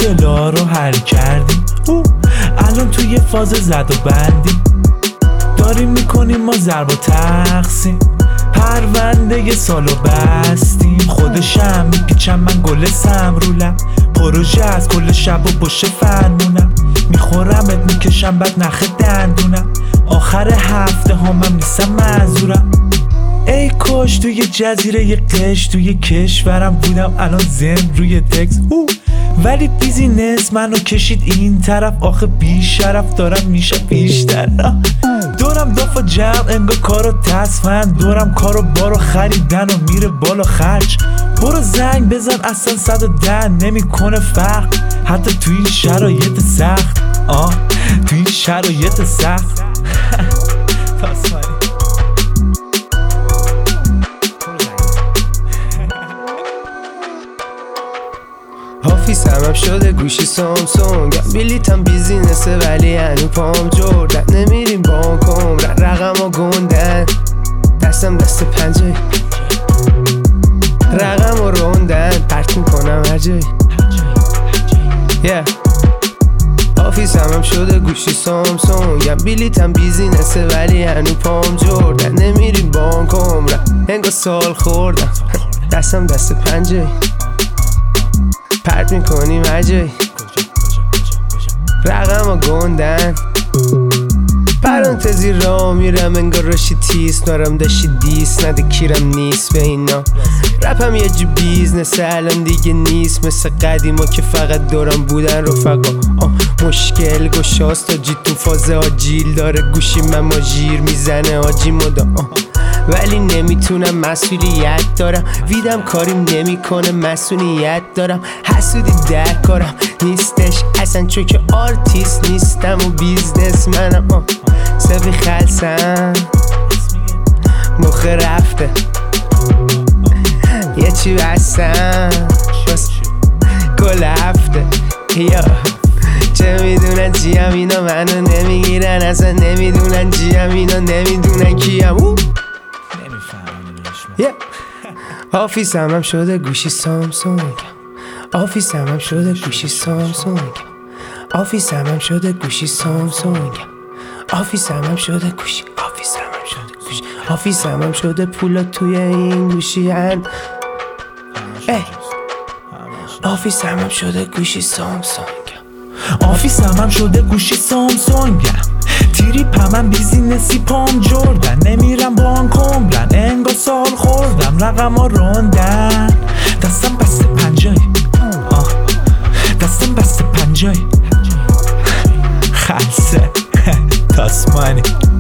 مشکلا رو حل کردیم. الان توی فاز زد و بندیم، داریم میکنیم ما ضرب و تقسیم. پرونده سالو بستیم، خودشم میپیچم من گل سمرولم. پروژه از کل شب و باشه فرمونم، میخورمت میکشم بعد نخ دندونم. آخر هفته همم نیستم معذورم. ای کاش توی جزیره ی قش توی کشورم بودم الان زن روی تکس. ولی بیزینس منو کشید این طرف، آخه بی شرف دارم میشه بیشتر. دورم داف و جمع انگار کارو تصفند، دورم کارو بارو خریدن و میره بالا خرج. برو زنگ بزن اصلا 110 نمیکنه فرق، حتی توی این شرایط سخت. توی این شرایط سخت. آفیسم هم شده گوشی سامسونگ، بلیتم بیزینسه ولی هنو پام جردن. نمیریم بانکم رقم ها گندن، دستم دست پنجه رقم ها روندن. پرت میکنم هر جایی. آفیسم هم شده گوشی سامسونگ، بلیتم بیزینسه ولی هنو پام جردن. نمیریم بانکم انگار سال خوردم، دستم دست پنجه پرت میکنیم هر جایی. رقم ها گندن، پرانتزی را میرم انگار راشی تیس. نارم داشتی دیس نده کیرم نیست به اینا. رپم یه جو بیزنس الان دیگه نیست مثل قدیما که فقط دورم بودن رفقا. مشکل گشاست تا جی تو فاز آجیل داره، گوشی من ماژیر میزنه آجی مدا. ولی نمیتونم مسئولیت دارم، ویدم کاریم نمیکنه مسئولیت دارم. حسودی در کارم نیستش اصلا چون که آرتیست نیستم و بیزنس منم. سبی خلصم مخ رفته یه چی بستم کل هفته. چه میدونن چیم اینا منو نمیگیرن، اصلا نمیدونن چیم اینا نمیدونن کیم. آفیسم هم شده گوشی سامسونگ، آفیسم هم شده گوشی سامسونگ، آفیسم هم شده گوشی سامسونگ، آفیسم هم شده گوشی، آفیسم هم شده گوشی، آفیسم هم شده پولا توی این گوشی هن. آفیسم هم شده گوشی سامسونگ، آفیسم هم شده گوشی سامسونگم. تریپ هم بیزینسی پام جردن، نمیرم بانکم انگار سال خوردم. رقم ها روندن، دستم بسته پنجای دستم بسته پنجای خلصه تاسمانی.